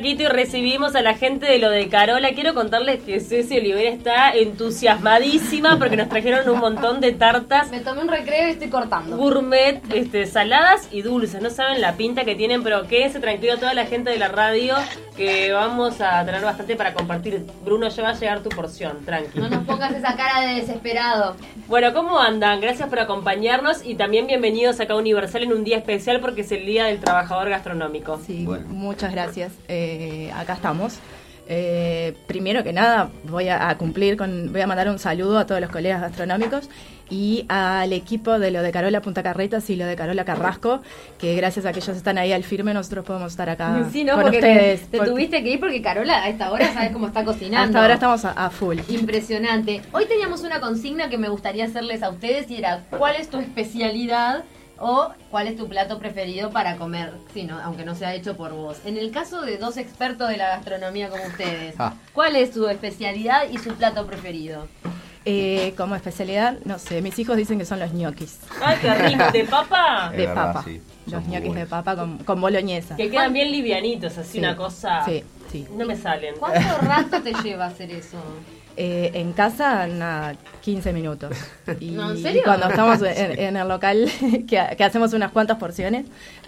Paquito, y recibimos a la gente de lo de Carola. Quiero contarles que Ceci Olivera está entusiasmadísima porque nos trajeron un montón de tartas. Me tomé un recreo y estoy cortando. Gourmet, saladas y dulces. No saben la pinta que tienen, pero quédense tranquilo toda la gente de la radio que vamos a tener bastante para compartir. Bruno, ya va a llegar tu porción, tranqui. No nos pongas esa cara de desesperado. Bueno, ¿cómo andan? Gracias por acompañarnos y también bienvenidos acá a Universal en un día especial porque es el Día del Trabajador Gastronómico. Sí, bueno. Muchas gracias. Acá estamos. Primero que nada, voy a mandar un saludo a todos los colegas gastronómicos y al equipo de lo de Carola Punta Carretas y lo de Carola Carrasco, que gracias a que ellos están ahí al firme, nosotros podemos estar acá sí, ¿no? con porque ustedes. Te tuviste que ir porque Carola a esta hora sabes cómo está cocinando. Hasta ahora estamos a full. Impresionante. Hoy teníamos una consigna que me gustaría hacerles a ustedes y era, ¿cuál es tu especialidad? O ¿cuál es tu plato preferido para comer? Sí, no, aunque no sea hecho por vos. En el caso de dos expertos de la gastronomía como ustedes, ¿cuál es su especialidad y su plato preferido? Como especialidad, no sé, mis hijos dicen que son los ñoquis. ¡Ay, qué rico! ¿De papa? De papa. Sí, los ñoquis de papa con boloñesa. Que quedan bien livianitos, así una cosa... Sí. No me salen. ¿Cuánto rato te lleva hacer eso? En casa, nada, 15 minutos. Y ¿No, en serio? Cuando estamos en el local, que hacemos unas cuantas porciones,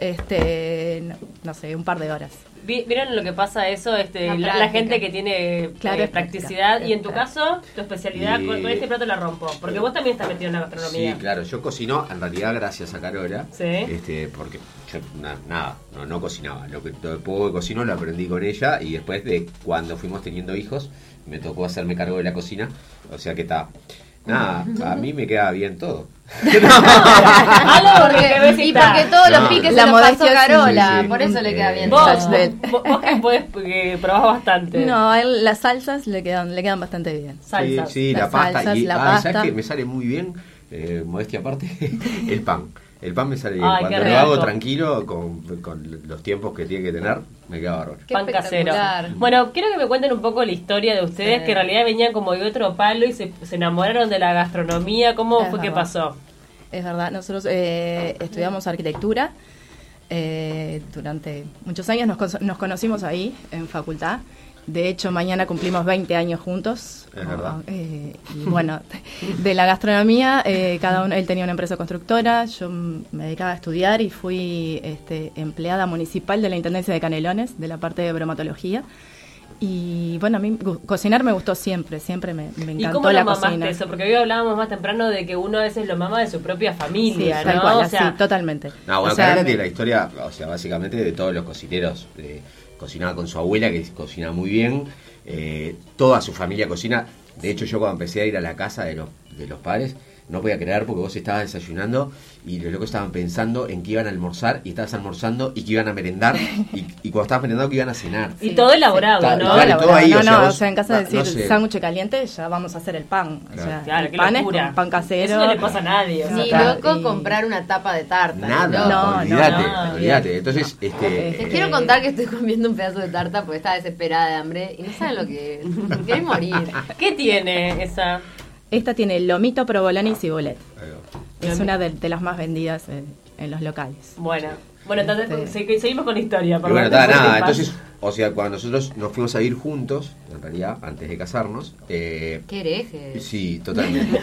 no sé, un par de horas. ¿Vieron lo que pasa eso? La gente que tiene practicidad. Y en tu caso, tu especialidad, con este plato la rompo. Porque vos también estás metido en la gastronomía. Sí, claro. Yo cocino, en realidad, gracias a Carola. Sí. Porque yo no cocinaba. Lo poco que cocino lo aprendí con ella. Y después de cuando fuimos teniendo hijos, me tocó hacerme cargo de la cocina. O sea que está... Nada, a mí me queda bien todo. Porque todos los piques se los pasó Carola, sí. Por eso le queda bien. Vos que probás bastante. No, las salsas le quedan bastante bien. Salsas. Sí, la pasta. Pasta. ¿Sabes qué? Me sale muy bien, modestia aparte, el pan. El pan me sale bien. Ay, cuando lo hago tranquilo, con los tiempos que tiene que tener, me queda bárbaro. Pan casero. Bueno, quiero que me cuenten un poco la historia de ustedes, que en realidad venían como de otro palo y se enamoraron de la gastronomía. ¿Cómo fue que pasó? Es verdad, nosotros estudiamos arquitectura. Durante muchos años nos conocimos ahí, en facultad. De hecho, mañana cumplimos 20 años juntos. Es verdad. Y bueno, de la gastronomía, cada uno, él tenía una empresa constructora, yo me dedicaba a estudiar y fui empleada municipal de la Intendencia de Canelones, de la parte de bromatología. Y bueno, a mí cocinar me gustó siempre me encantó. ¿Y cómo la lo mamaste cocina. eso? Porque hoy hablábamos más temprano de que uno a veces lo mama de su propia familia, sí, ¿no? tal cual, o sea, sí, totalmente. No, bueno, Carola tiene la historia, o sea, básicamente de todos los cocineros. Cocinaba con su abuela, que cocina muy bien. Toda su familia cocina. De hecho, yo cuando empecé a ir a la casa de los padres, no podía creer porque vos estabas desayunando y los locos estaban pensando en que iban a almorzar y estabas almorzando y que iban a merendar y cuando estabas merendando que iban a cenar. Y todo elaborado, ¿no? Todo elaborado. Todo ahí, o sea, en casa de decir no sé. sándwich caliente, ya vamos a hacer el pan. Claro. O sea, Claro, el qué pan locura. es con pan casero. Eso no le pasa a nadie. Ni Claro, loco comprar una tapa de tarta. Nada, olvídate. olvídate. Entonces, Les quiero contar que estoy comiendo un pedazo de tarta porque estaba desesperada de hambre y no saben lo que es. Querés morir. ¿Qué tiene esa? Esta tiene lomito, provolone y cibulet. Es una de las más vendidas en los locales. Bueno, entonces seguimos con la historia. Y bueno, nada, entonces, o sea, cuando nosotros nos fuimos a ir juntos, en realidad, antes de casarnos... ¿Qué hereje? Sí, totalmente.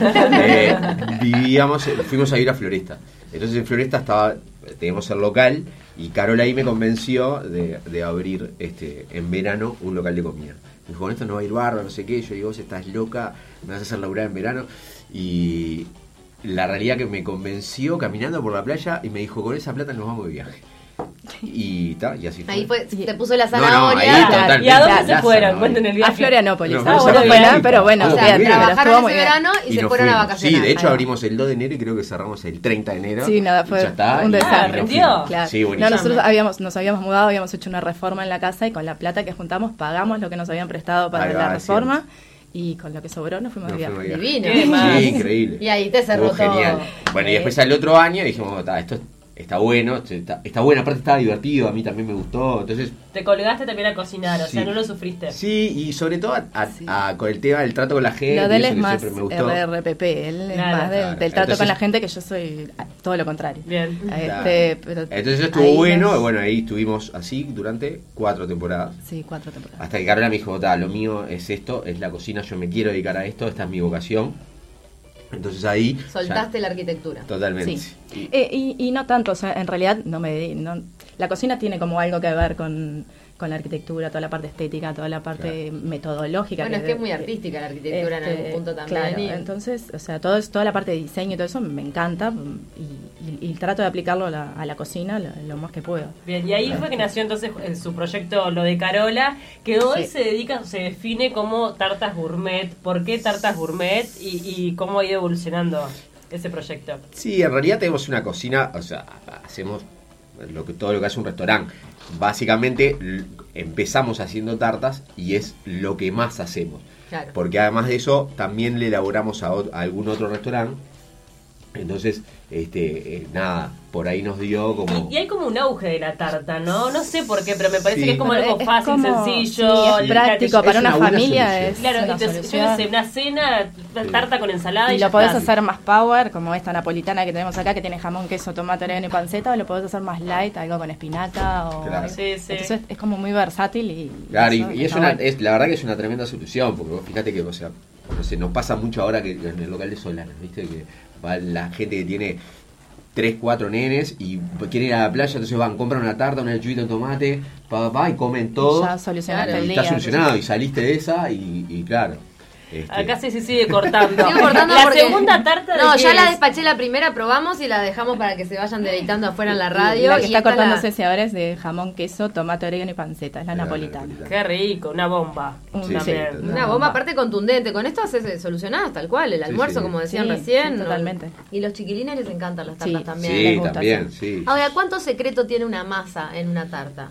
Fuimos a ir a Floresta. Entonces en Floresta teníamos el local y Carola ahí me convenció de abrir en verano un local de comida. Me dijo, con esto no va a ir barro, no sé qué. Yo digo, vos estás loca, me vas a hacer laburar en verano. Y la realidad que me convenció caminando por la playa y me dijo, con esa plata nos vamos de viaje. Y así fue. Ahí fue, te puso la ahí zanahoria. totalmente. ¿Y a dónde se La fueron? zanahoria. Cuenten el viaje. A Florianópolis. No, Bueno, fuimos a fuera, pero bueno, O sea, muy bien. trabajaron estuvo ese muy bien. verano y se nos fueron a fuimos. vacacionar. Sí, de hecho Ahí va. abrimos el 2 de enero y creo que cerramos el 30 de enero. Sí, nada, fue Ya está, un y desastre. nos ¿Rindió? fuimos. Claro. Sí, buenísimo. No, nosotros nos habíamos mudado, habíamos hecho una reforma en la casa y con la plata que juntamos pagamos lo que nos habían prestado para la reforma y con lo que sobró nos fuimos de viaje. Divino. Qué más. Sí, increíble. Y ahí te cerró Estuvo todo. genial. Bueno, y después al otro año dijimos, esto está bueno, está bueno, aparte estaba divertido, a mí también me gustó, entonces... Te colgaste también a cocinar, o sea, no lo sufriste. Sí, y sobre todo con el tema del trato con la gente. Lo de él eso es que más siempre me gustó. RRPP, él es Claro. más del trato Entonces, con la gente, que yo soy todo lo contrario. Bien. Pero entonces estuvo ahí bueno, es- y bueno, ahí estuvimos así durante 4 temporadas. Sí, 4 temporadas. Hasta que Carola me dijo, lo mío es esto, es la cocina, yo me quiero dedicar a esto, esta es mi vocación. Entonces ahí... Soltaste ya- la arquitectura. Totalmente. Sí. Y- Y no tanto, o sea, en realidad la cocina tiene como algo que ver con la arquitectura, toda la parte estética, toda la parte metodológica. Bueno, es que es muy artística la arquitectura en algún punto también. Claro, y- entonces, o sea, toda la parte de diseño y todo eso me encanta y trato de aplicarlo a la cocina lo más que puedo. Bien, y ahí fue que nació entonces su proyecto Lo de Carola, que hoy Sí. se define como tartas gourmet. ¿Por qué tartas gourmet y cómo ha ido evolucionando ese proyecto? Sí, en realidad tenemos una cocina, o sea, hacemos todo lo que hace un restaurante. Básicamente empezamos haciendo tartas y es lo que más hacemos. Claro. Porque además de eso también le elaboramos a algún otro restaurante. Entonces, nada, por ahí nos dio como... Y hay como un auge de la tarta, ¿no? No sé por qué, pero me parece Sí. que es como Pero algo es fácil, como- sencillo. sí, es práctico, es para una una buena familia solución. es Claro, una y yo solución. qué sé, una cena, tarta con ensalada y Y ya lo podés está. hacer más power, como esta napolitana que tenemos acá, que tiene jamón, queso, tomate, orégano y panceta, o lo podés hacer más light, algo con espinaca. O Claro. Sí, sí. Entonces es como muy versátil y... Claro, eso y es está una, bueno. la verdad que es una tremenda solución, porque vos fíjate que, o sea, no sé, nos pasa mucho ahora que en el local de Solanas, ¿viste? Que va la gente que tiene 3, 4 nenes y quieren ir a la playa, entonces van, compran una tarta, una lechuguita de tomate, y comen todo. Ya solucionaste Claro, el y día. está solucionado, y saliste de esa y claro. Acá sí se sigue cortando. Sigo cortando la porque- segunda tarta de No, qué ya la es? despaché la primera, probamos y la dejamos para que se vayan deleitando afuera en la radio. La que y está esta cortándose ese ahora es de jamón, queso, tomate, orégano y panceta, es la La napolitana. napolitana. Qué rico, una bomba. Sí, También. sí. Una bomba aparte contundente. Con esto haces solucionás tal cual, el almuerzo, sí. como decían Sí, recién. sí, ¿no? totalmente. Y los chiquilines les encantan las tartas Sí. también. les Sí, gusta, también, sí. sí. Ahora, ¿cuánto secreto tiene una masa en una tarta?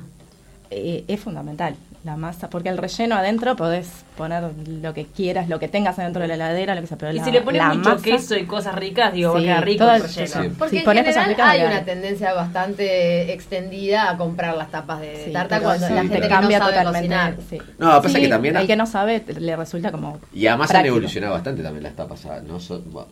Es fundamental la masa, porque el relleno adentro podés poner lo que quieras, lo que tengas adentro de la heladera, lo que sea, pero Y si le pones la mucho masa- queso y cosas ricas, digo, va a Sí, quedar rico todo el el- relleno. sí. Porque Si en pones cosas general ricas, hay dale. una tendencia bastante extendida a comprar las tapas de Sí, tarta pero cuando sí, la te gente que cambia no sabe totalmente. cocinar. Sí. No, pasa Sí, que también- el que no sabe le resulta como Y además han práctico. evolucionado bastante también las tapas. ¿No?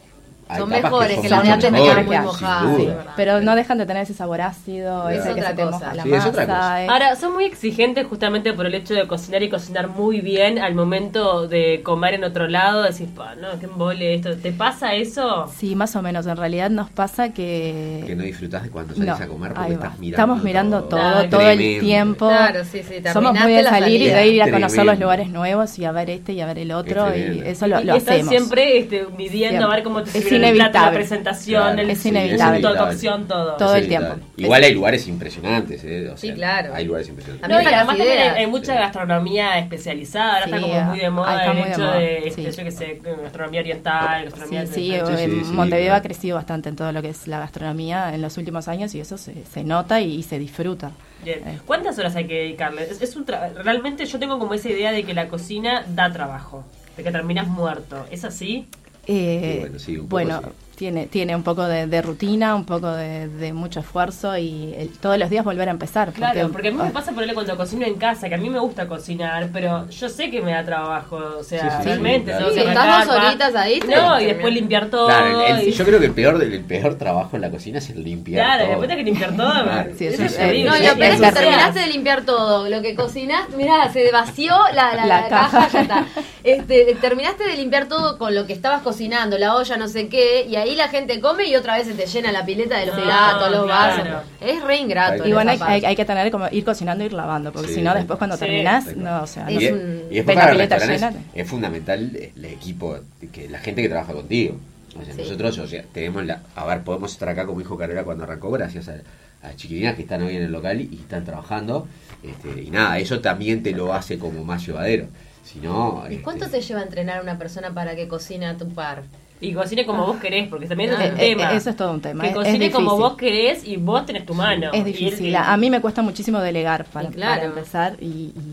Hay Son tapas mejores, que las de mucho antes me mejores, quedan muy sin mojadas, duda. sí, Sí, verdad. pero no dejan de tener ese sabor ácido, Es ese que otra se te cosa. moja la Sí, es otra masa. cosa. Ahora, son muy exigentes justamente por el hecho de cocinar y cocinar muy bien al momento de comer en otro lado. Decís, "Pa, no, qué embole esto. ¿Te pasa eso? Sí, más o menos. En realidad nos pasa Que no disfrutás de cuando salís No, a comer porque ahí va. estás mirando Estamos mirando todo, Claro. todo el Tremendo. tiempo. Claro, sí, sí, Somos terminaste muy de la salir y salida. de ir a conocer Tremendo. los lugares nuevos y a ver este y a ver el otro, Es y tremendo. eso lo y están hacemos. siempre midiendo a ver cómo te sirven el plato, la inevitable. presentación, Claro, el es punto inevitable. de cocción, todo. Todo el Sí, tiempo. claro. Igual hay lugares impresionantes, ¿eh? O Sí, sea, claro. Hay lugares impresionantes. A mí No, me y las además también ideas. hay mucha Sí. gastronomía especializada, ahora Sí, está como muy de moda está el muy de hecho moda, de, sí. yo qué sé, gastronomía oriental, gastronomía... Sí, sí, Montevideo claro. ha crecido bastante en todo lo que es la gastronomía en los últimos años y eso se nota y se disfruta. Bien. ¿Cuántas horas hay que dedicarle? Realmente yo tengo como esa idea de que la cocina da trabajo, de que terminas muerto. ¿Es así? bueno, sí, un poco tiene un poco de rutina, un poco de mucho esfuerzo y todos los días volver a empezar. Claro, porque a mí me pasa ponerle cuando cocino en casa, que a mí me gusta cocinar, pero yo sé que me da trabajo, o sea, Sí, sí, realmente. sí, tengo sí, que estás arrancar, 2 horitas ahí, te No, y terminas. después limpiar todo. Claro, y- yo creo que el peor trabajo en la cocina es el limpiar. Claro, todo. después de que limpiar todo, Claro. Sí, eso eso es es- horrible. No, y Sí, lo peor es que terrible. terminaste de limpiar todo. Lo que cocinaste, mirá, se vació la La caja, caja. ya está. Terminaste de limpiar todo con lo que estabas cocinando, la olla, no sé qué, y ahí la gente come y otra vez se te llena la pileta de los No, platos, los claro. vasos. Es re ingrato. Y Y bueno, esa parte. hay que tener como ir cocinando e ir lavando, porque Sí, si no, sí. después cuando Sí. terminás, no, o sea, Es no Y, sé, un- y después ves la para pileta restaurantes llena. es fundamental el equipo, que la gente que trabaja contigo. O sea, Sí. nosotros, o sea, tenemos podemos estar acá como dijo Carola cuando arrancó, gracias a chiquilinas que están hoy en el local y están trabajando. Y nada, eso también te lo hace como más llevadero. Si no, ¿Y cuánto te lleva entrenar a una persona para que cocine a tu par? Y cocine como vos querés, porque también es Ah, un tema. eso es todo un tema. Que es cocine como difícil. vos querés y vos tenés tu mano. Es Y difícil. él- A mí me cuesta muchísimo delegar Y claro. para empezar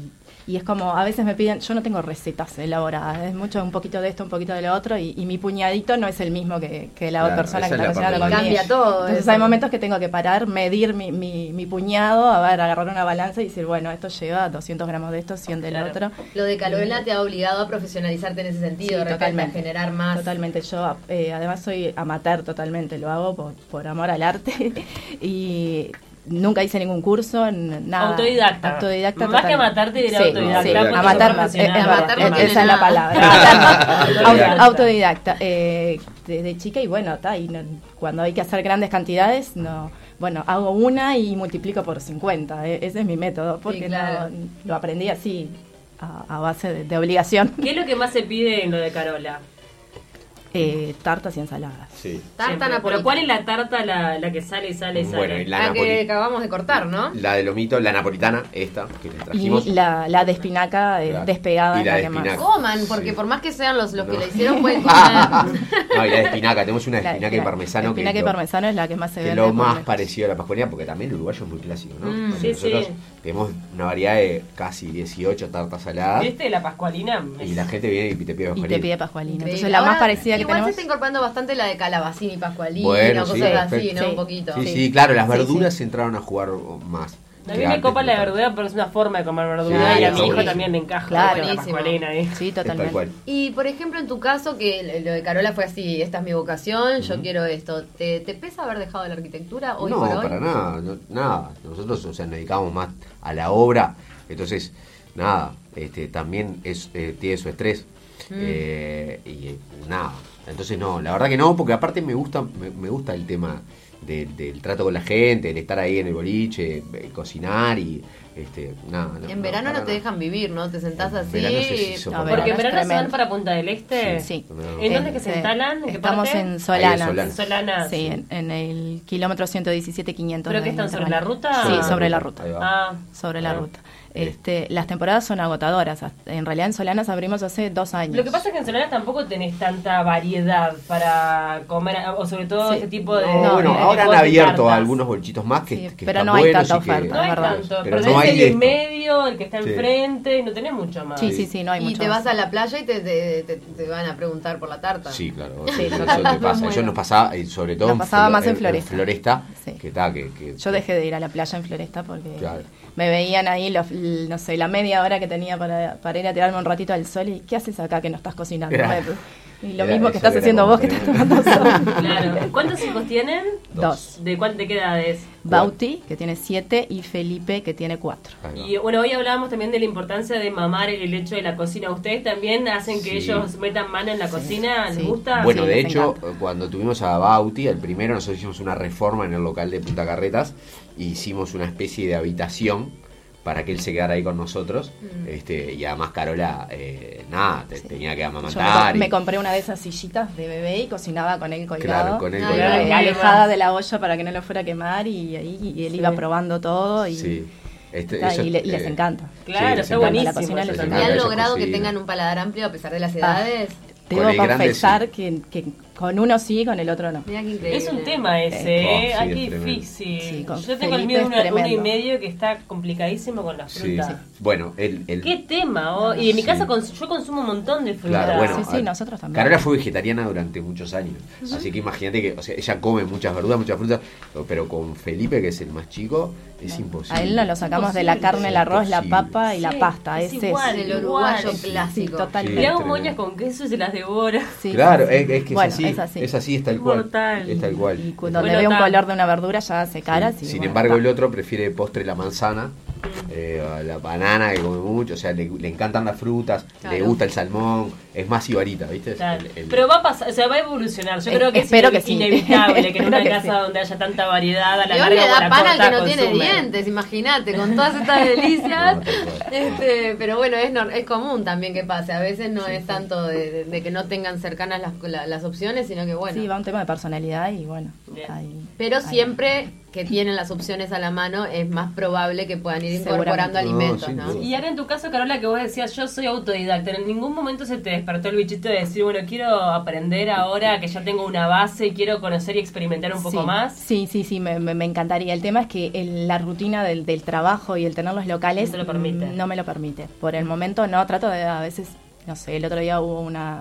y es como, a veces me piden, yo no tengo recetas elaboradas, es mucho un poquito de esto, un poquito de lo otro, y mi puñadito no es el mismo que la Claro, persona que esa está es la cocinando parte conmigo. Cambia todo Entonces eso. hay momentos que tengo que parar, medir mi puñado, a ver, agarrar una balanza y decir, bueno, esto lleva 200 gramos de esto, 100 del Claro. otro. Lo de Carola te ha obligado a profesionalizarte en ese sentido, Sí, de repente, totalmente. a generar más. Totalmente, yo además soy amateur totalmente, lo hago por amor al arte y nunca hice ningún curso, nada. Autodidacta. Autodidacta Más que total. amatarte, diré Sí, autodidacta. sí, porque amateur, sos profesional. Amateur no tiene esa es la nada. palabra. Autodidacta. Autodidacta. Desde chica y bueno, cuando hay que hacer grandes cantidades, bueno, hago una y multiplico por 50. Ese es mi método, porque claro. lo aprendí así, a base de obligación. ¿Qué es lo que más se pide en lo de Carola? Tartas y ensaladas. Sí. Tarta Siempre. napolitana. Pero ¿cuál es la tarta la que sale y sale y sale? Bueno, y La que acabamos de cortar, ¿no? La de lomito, la napolitana, esta, que les trajimos. Y la de espinaca Claro. despegada Y es la la de que más. espinaca. Coman, porque Sí. por más que sean los que No. la hicieron, pueden comer. No, y la de espinaca, tenemos una de La- espinaca y la- parmesano. la espinaca que y lo- parmesano es la que más se que vende. es lo por más lejos. parecido a la pascualina, porque también el uruguayo es muy clásico, ¿no? Mm, Porque sí, nosotros sí. tenemos una variedad de casi 18 tartas saladas ¿Viste la pascualina? y la gente viene y te pide Y pascualina. te pide pascualina. Increíble. Entonces la más Ahora, parecida que igual tenemos. se está incorporando bastante la de calabacín y pascualina, Bueno, sí, cosas así, perfecto. ¿no? Sí. Un poquito. Sí, Sí. sí, claro, las Sí, verduras sí. entraron a jugar más. A mí me copa la verdura, pero es una forma de comer verdura Sí, y a está mi hijo buenísimo. también le encaja Claro. la pascualina ahí. Sí, Tal totalmente. cual. Y por ejemplo, en tu caso, que lo de Carola fue así, esta es mi vocación, yo quiero esto. ¿Te pesa haber dejado la arquitectura hoy No, por hoy? para nada, nada. Nosotros, o sea, nos dedicamos más a la obra, entonces, nada, también tiene su estrés. Y nada, entonces no, la verdad que no, porque aparte me gusta el tema del trato con la gente, el estar ahí en el boliche, cocinar y nada. En verano para no te nada. dejan vivir, ¿no? Te sentás En así. verano es insoportable. Porque en es verano se van tremendo. para Punta del Este. Sí. ¿En dónde es que se Sí. instalan? ¿En qué Estamos parte? en Solana. Solana. En Solana. Sí, en el kilómetro 117-500. ¿Pero que están sobre la ruta? Sí, Ah. sobre la ruta. Ahí va. Ah, Sobre la Ah. ruta. Las temporadas son agotadoras. En realidad en Solanas abrimos hace 2 años. lo que pasa es que en Solana tampoco tenés tanta variedad para comer, o sobre todo Sí. ese tipo de... No, bueno, de ahora han tipos de abierto tartas. algunos bolchitos más que, Sí, que pero están no hay buenos tanta y que- oferta. No hay es verdad. tanto, Pero pero no tenés hay el de en esto. medio, el que está Sí. enfrente, y no tenés mucho más. Sí, no hay Y mucho te más. vas a la playa y te van a preguntar por la tarta. Sí, claro. Sí, eso total. te pasa. Muy Eso bueno. nos pasaba, y sobre todo Nos pasaba más en Floresta, Sí. que está, que Yo dejé de ir a la playa en Floresta porque Claro. me veían ahí, no sé, la media hora que tenía para ir a tirarme un ratito al sol y ¿qué haces acá que no estás cocinando? Y lo Era- mismo que eso estás era haciendo como vos que estás tremendo. tomando sol. Claro. ¿Cuántos hijos tienen? 2. ¿De qué edades? Bauti, que tiene 7, y Felipe, que tiene 4. Ahí va. Y bueno, hoy hablábamos también de la importancia de mamar el hecho de la cocina. ¿Ustedes también hacen que Sí. ellos metan mano en la cocina? ¿Les Sí. gusta? Bueno, Sí, de les hecho, encanta. cuando tuvimos a Bauti, el primero, nosotros hicimos una reforma en el local de Punta Carretas y hicimos una especie de habitación para que él se quedara ahí con nosotros. Y además Carola, tenía que Yo amamantar. me compré una de esas sillitas de bebé y cocinaba con él colgado. Claro, con él Ah, colgado. claro. Alejada de la olla para que no lo fuera a quemar y ahí y él Sí. iba probando todo y, Sí. y les encanta. Claro, les está encanta. buenísimo. La cocina eso les ¿Y también. han Ella logrado que cocina. tengan un paladar amplio a pesar de las edades? Debo Con el grande, confesar sí. que con uno sí, con el otro no. Mira qué increíble. Es un tema ese, Sí, Ay, es qué tremendo. difícil. Sí, con Yo tengo el Felipe mío de es uno y tremendo. medio que está complicadísimo con la Sí. fruta. Bueno, el ¿Qué tema? Oh, y en mi Sí. casa yo consumo un montón de fruta. Claro, bueno, Sí, nosotros también. Carola fue vegetariana durante muchos años, así que imagínate que, o sea, ella come muchas verduras, muchas frutas, pero con Felipe, que es el más chico, es imposible. A él no lo sacamos de la carne, el arroz, la Imposible. papa y la Sí, pasta. es Ese igual. el uruguayo Igual. clásico. Sí, totalmente. Le hago tremendo. moñas con queso y se las devora. Sí, Claro, sí. es que Bueno, es así, es tal Es cual. mortal. Es tal cual. Y cuando Bueno, le ve un está. color de una verdura ya hace caras. y Sin bueno, embargo, está. el otro prefiere postre la manzana, la banana, que come mucho, o sea, le encantan las frutas, Claro. le gusta el salmón, es más ibarita, ¿viste? Es Claro. el- Pero va a pasar, o sea, va a evolucionar. Yo creo que Espero es que sí. inevitable que en Espero una que casa sí. donde haya tanta variedad a la León le larga o a da la pan al corta que no tiene consume. dientes, imagínate, con todas estas delicias. No, tal cual. Pero bueno, es común también que pase. A veces no es tanto de que no tengan cercanas las opciones, sino que bueno. Sí, va un tema de personalidad y bueno. Bien. ahí- Pero ahí. siempre que tienen las opciones a la mano, es más probable que puedan ir incorporando alimentos, No, ¿no? sin duda. Y ahora en tu caso, Carola, que vos decías, yo soy autodidacta, ¿en ningún momento se te despertó el bichito de decir, bueno, quiero aprender ahora que ya tengo una base y quiero conocer y experimentar un poco más? Sí, me encantaría. El tema es que la rutina del trabajo y el tener los locales No te lo permite. no me lo permite. Por el momento no, trato de a veces... No sé, el otro día hubo una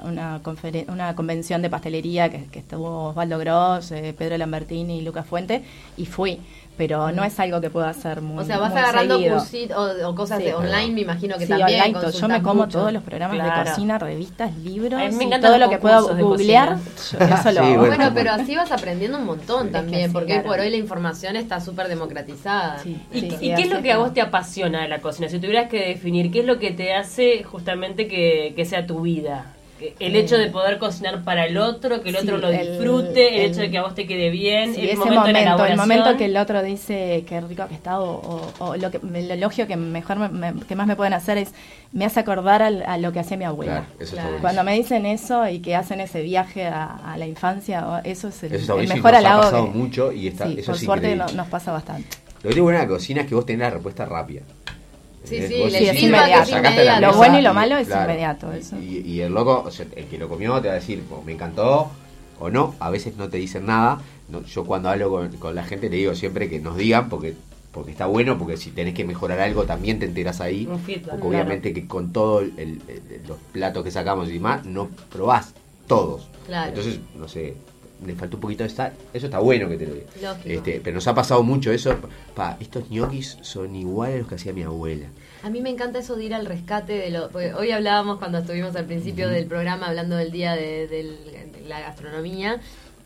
convención de pastelería que estuvo Osvaldo Gross, Pedro Lambertini y Lucas Fuente, y fui. Pero no es algo que pueda hacer muy O sea, vas muy agarrando seguido. cursitos o cosas Sí. de online, me imagino que Sí, también. online, yo consultas me como mucho. todos los programas Claro. de cocina, revistas, libros, A mí me y encantan todo los lo que puedo concursos de googlear, cocina. eso lo Sí, hago. Bueno, como- pero así vas aprendiendo un montón Es que también, sí, porque claro. hoy por hoy la información está súper democratizada. Sí, ¿Y, sí, y qué es lo hace que a vos como- te apasiona de la cocina? Si tuvieras que definir, ¿qué es lo que te hace justamente que sea tu vida? El hecho de poder cocinar para el otro, que el otro Sí, lo disfrute, el hecho de que a vos te quede bien, Sí, el ese momento de la el elaboración. momento que el otro dice qué rico que está o el elogio que mejor que más me pueden hacer es me hace acordar a lo que hacía mi abuela. Claro, eso está Claro. buenísimo. Cuando me dicen eso y que hacen ese viaje a la infancia, eso es Eso está el buenísimo, mejor nos ha halago pasado que- mucho y está, sí, eso por es suerte increíble. nos pasa bastante. Lo que tiene buena la cocina es que vos tenés la respuesta rápida. Sí, ¿Entendés? sí, Vos el Sí, es decís, inmediato. la sacaste de la Lo mesa bueno y lo malo es claro, inmediato, eso. Y el loco, o sea, el que lo comió te va a decir, me encantó o no. A veces no te dicen nada. No, yo cuando hablo con la gente le digo siempre que nos digan porque está bueno, porque si tenés que mejorar algo también te enterás ahí. Un feedback, Porque claro. obviamente que con todos los platos que sacamos y demás, no probás todos. Claro. Entonces, no sé, le faltó un poquito de sal. Eso está bueno que te lo diga. Lógico. Pero nos ha pasado mucho eso. Estos ñoquis son iguales a los que hacía mi abuela. A mí me encanta eso de ir al rescate de lo... Porque hoy hablábamos cuando estuvimos al principio del programa hablando del día de la gastronomía.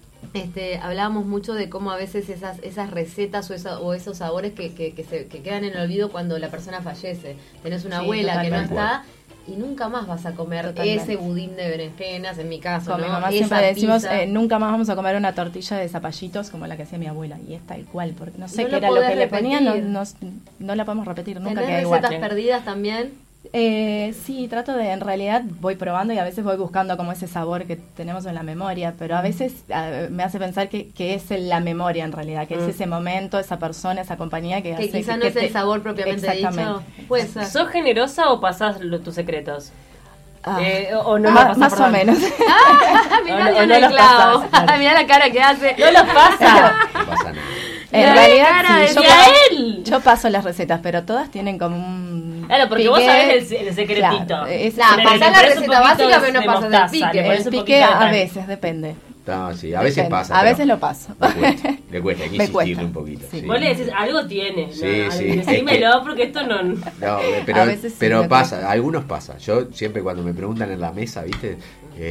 Hablábamos mucho de cómo a veces esas recetas o esos sabores que quedan en el olvido cuando la persona fallece. Tenés una Sí, abuela que no totalmente. está y nunca más vas a comer Totalmente. ese budín de berenjenas, en mi caso, Con ¿no? mi mamá Esa siempre decimos, pizza. nunca más vamos a comer una tortilla de zapallitos como la que hacía mi abuela. Y es tal cual, porque no sé No qué lo era lo podés que le ponían, repetir. no la podemos repetir, nunca ¿Tenés queda igual. recetas perdidas también? Sí, trato de, en realidad voy probando y a veces voy buscando como ese sabor que tenemos en la memoria, pero a veces me hace pensar que es la memoria en realidad, que es ese momento, esa persona, esa compañía que hace quizá no es el sabor propiamente dicho. Puede ser. ¿Sos generosa o pasás tus secretos? Ah, O no los pasás, más o perdón. menos. Mirá, O no- dio o en no el los clavo. pasás, claro. Mirá la cara que hace. ¡No los pasa! No pasa nada. En La realidad cara sí, de él! yo paso las recetas, pero todas tienen como un Claro, porque piqué. vos sabés el secretito. Claro, es- Nah, Le pasás la pones un receta poquito básica, pero no de pasas el mostaza, pique. le pones el un pique poquito de a tal. veces, depende. No, sí, a veces Depende. pasa. A pero veces lo paso. Le cuesta, hay que Me insistirle cuesta. un poquito. Sí. Sí. Vos le decís, algo tiene. Sí, no, sí, decímelo porque esto no... No, A pero, veces sí pero me pasa, cuesta. algunos pasa. Yo siempre cuando me preguntan en la mesa, ¿viste?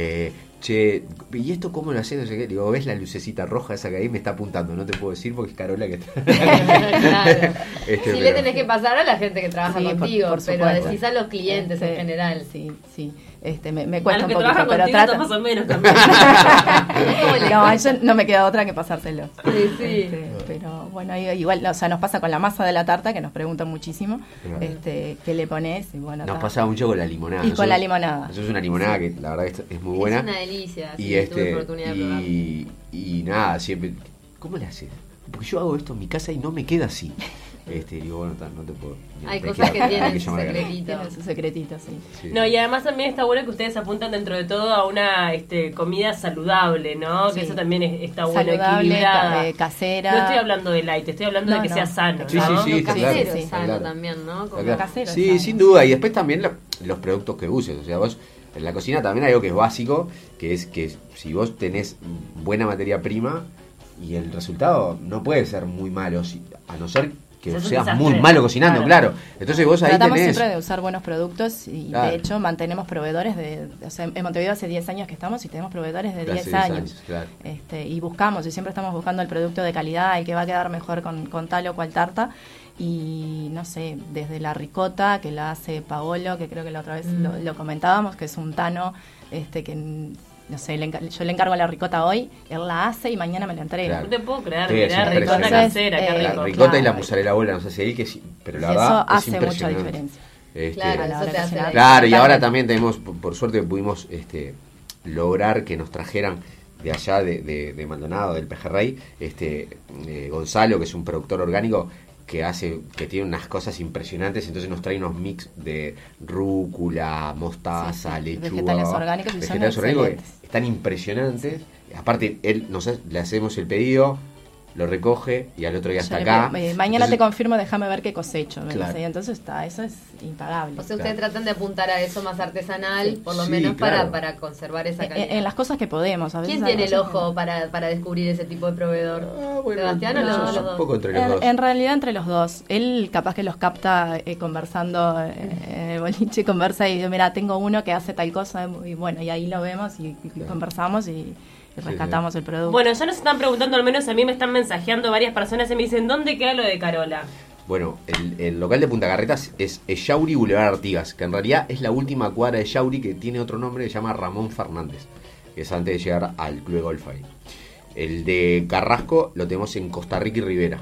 Che, ¿y esto cómo lo haces? No sé qué. Digo, ¿ves la lucecita roja esa que ahí me está apuntando? No te puedo decir porque es Carola que está. Claro. Este, Sí, le pero- tenés que pasar a la gente que trabaja Sí, contigo, por pero supuesto. decís a los clientes en general. Sí, sí. Me A cuesta los que un poquito, trabajan pero contigo trato. más o menos también. No, yo no me queda otra que pasárselo. Sí, sí. Pero bueno, igual, o sea, nos pasa con la masa de la tarta, que nos preguntan muchísimo, Claro. ¿qué le pones? Y bueno, Nos ta. pasaba mucho con la limonada. Y con la limonada. Eso es una limonada que la verdad que es muy buena. Es una delicia. Y sí, tuve oportunidad de probar. y nada, siempre. ¿Cómo le haces? Porque yo hago esto en mi casa y no me queda así. Digo, bueno, no te puedo. Hay te cosas queda- que tienen hay su llamar a Carola. secretito. Tienen su secretito, sí. Sí. No, y además también está bueno que ustedes apuntan dentro de todo a una comida saludable, ¿no? Que Sí. eso también está bueno, Saludable, equilibrada. casera. No estoy hablando de light, estoy hablando de No, que no. sea sano, Sí, ¿no? sí, Lo está casero claro, es está sano claro. también, ¿no? Está Como claro. casero, Sí, está sin bien. duda. Y después también los productos que uses. O sea, vos en la cocina también hay algo que es básico, que es que si vos tenés buena materia prima y el resultado no puede ser muy malo, a no ser que Es un seas desastre. muy malo cocinando, claro. Entonces vos ahí Tratamos tenés... siempre de usar buenos productos y Claro. de hecho mantenemos proveedores o sea, en Montevideo hace 10 años que estamos y tenemos proveedores de Hace 10 10 años. años, claro. Y buscamos, y siempre estamos buscando el producto de calidad, el que va a quedar mejor con tal o cual tarta. Y no sé, desde la ricota que la hace Paolo, que creo que la otra vez lo comentábamos, que es un tano que no sé, yo le encargo la ricota hoy, él la hace y mañana me la entrega. Claro. No te puedo creer, Sí, mirá, es ricota impresionante. casera, qué Entonces, rico. La ricota y la Claro. mozzarella bola, no sé si ahí, pero la Y eso verdad es hace mucha impresionante. diferencia. Claro, a la eso hora te de hace cocinar. Claro, y ahora Totalmente. también tenemos, por suerte pudimos lograr que nos trajeran de allá de Maldonado, del Pejerrey, Gonzalo, que es un productor orgánico que tiene unas cosas impresionantes, entonces nos trae unos mix de rúcula, mostaza, lechuga, vegetales orgánicos, y son que excelentes. están impresionantes. Aparte, le hacemos el pedido, lo recoge y al otro día está acá. Mañana Entonces, te confirmo, déjame ver qué cosecho. Me Claro. dice, y entonces eso es impagable. O sea, ustedes tratan de apuntar a eso más artesanal, Sí. por lo Sí, menos claro. para conservar esa calidad. En las cosas que podemos. A veces ¿Quién hay tiene el cosas que ojo no. para descubrir ese tipo de proveedor? bueno, ¿Sebastián o eso los es un dos? poco entre los dos. En realidad entre los dos. Él capaz que los capta conversando en el boliche, conversa y dice, mira, tengo uno que hace tal cosa, y bueno, y ahí lo vemos y conversamos y rescatamos el producto. Bueno, ya nos están preguntando, al menos a mí me están mensajeando varias personas y me dicen, ¿dónde queda lo de Carola? Bueno, el local de Punta Carretas es Echauri Boulevard Artigas, que en realidad es la última cuadra de Echauri, que tiene otro nombre, que se llama Ramón Fernández, que es antes de llegar al Club de Golf ahí. El de Carrasco lo tenemos en Costa Rica y Rivera,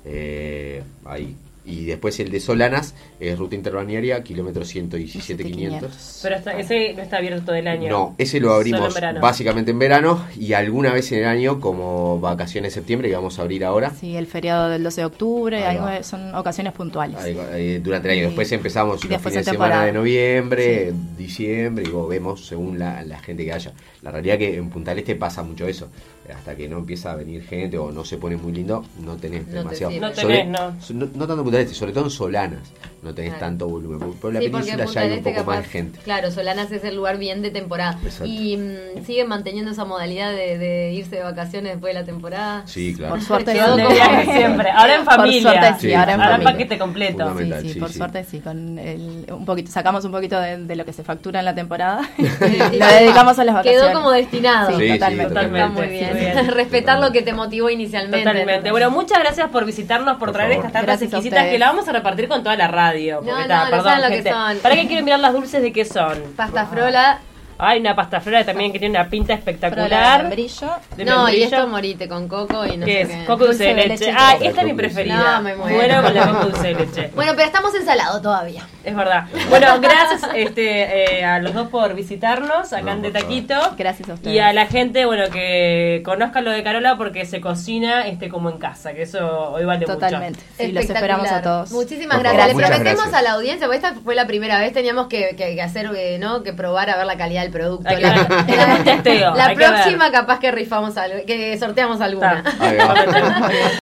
ahí. Y después el de Solanas es ruta interbalnearia, kilómetro 117.500. Pero ese no está abierto todo el año. No, ese lo Solo abrimos en verano. básicamente en verano y alguna vez en el año como vacaciones de septiembre, que vamos a abrir ahora. Sí, el feriado del 12 de octubre, Ahí va. son ocasiones puntuales. Durante el año. Y Después empezamos y los después fines de en semana temporada. de noviembre, diciembre, y vemos según la gente que haya. La realidad que en Punta del Este pasa mucho eso. Hasta que no empieza a venir gente o no se pone muy lindo, no tenés No te demasiado. sirve. No tenés, no. No tanto en Punta del Este, sobre todo en Solanas, no tenés Claro. tanto volumen. Por la Sí, porque península Punta ya hay del un Este poco más de capaz- gente. Claro, Solanas es el lugar bien de temporada. Exacto. ¿Y siguen manteniendo esa modalidad de irse de vacaciones después de la temporada? Sí, claro. Por suerte Quedó De como- viaje siempre. Ahora en Por familia. suerte sí, Sí, ahora en Ahora en familia. paquete completo. Fundamental. Sí, sí, por sí. suerte sí, con un poquito, sacamos un poquito de lo que se factura en la temporada Sí, lo dedicamos a las vacaciones. Quedó como destinado. Sí, Sí, totalmente. totalmente. Está muy Sí, bien. muy bien. Respetar lo que te motivó inicialmente. Totalmente. Bueno, muchas gracias por visitarnos, por Por traer favor. estas tartas Gracias a exquisitas ustedes. que la vamos a repartir con toda la radio. Porque No, está, no perdón, saben lo que gente. son. ¿Para qué quieren mirar las dulces de qué son? Pasta frola. Hay una pasta flora también que tiene una pinta Pero la espectacular. membrillo, De No, y membrillo. esto morite con coco y no ¿Qué sé es? qué. Coco dulce de leche. Ah, esta es mi Coco preferida. No, me muero. Con la coco dulce de leche. Bueno, pero estamos ensalados todavía. Es verdad. Bueno, gracias a los dos por visitarnos acá en De por favor. Taquito. Gracias a ustedes. Y a la gente, bueno, que conozca lo de Carola porque se cocina como en casa, que eso hoy vale totalmente. mucho. Sí, los esperamos a Espectacular. todos. Muchísimas Por gracias. favor, Le muchas prometemos gracias. a la audiencia, porque esta fue la primera vez, teníamos que hacer, ¿no? Que probar a ver la calidad del producto. Hay que ver. Es un testeo, La hay que ver. próxima capaz que rifamos algo, que sorteamos alguna. Está. Ahí va.